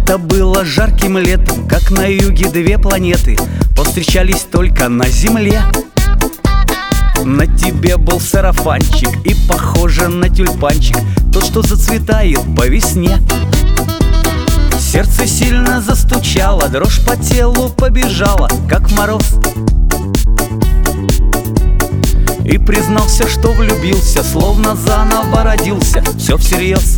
Это было жарким летом, как на юге две планеты повстречались только на земле. На тебе был сарафанчик и похоже на тюльпанчик, тот, что зацветает по весне. Сердце сильно застучало, дрожь по телу побежала, как мороз. И признался, что влюбился, словно заново родился, все всерьез.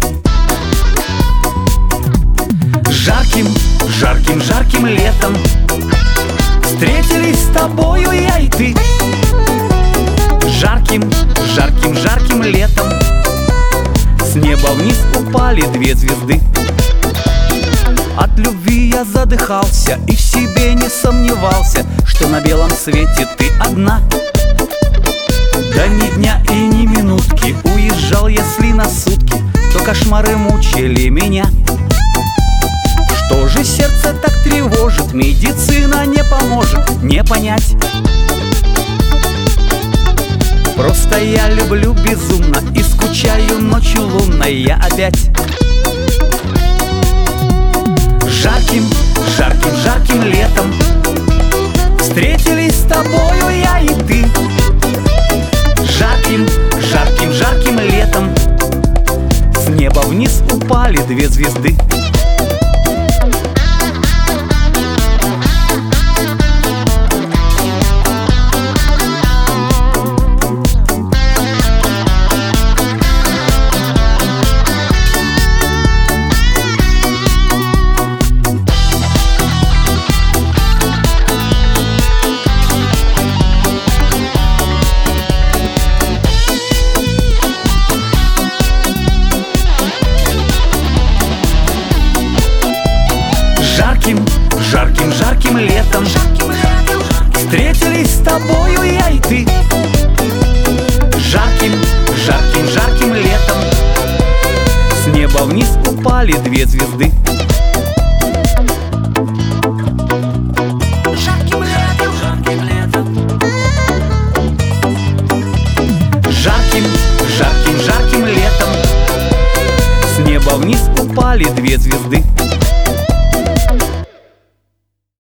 Жарким, жарким, жарким летом встретились с тобою я и ты. Жарким, жарким, жарким летом с неба вниз упали две звезды. От любви я задыхался и в себе не сомневался, что на белом свете ты одна. Да ни дня и ни минутки, уезжал, если на сутки, то кошмары мучили меня. Что же сердце так тревожит, медицина не поможет, не понять. Просто я люблю безумно и скучаю ночью лунной я опять. Жарким, жарким, жарким летом встретились с тобою я и ты. Жарким, жарким, жарким летом с неба вниз упали две звезды. Жарким, жарким, жарким летом встретились с тобою я и ты. Жарким, жарким, жарким летом с неба вниз упали две звезды. Жарким, жарким летом, жарким, жарким, жарким летом с неба вниз упали две звезды.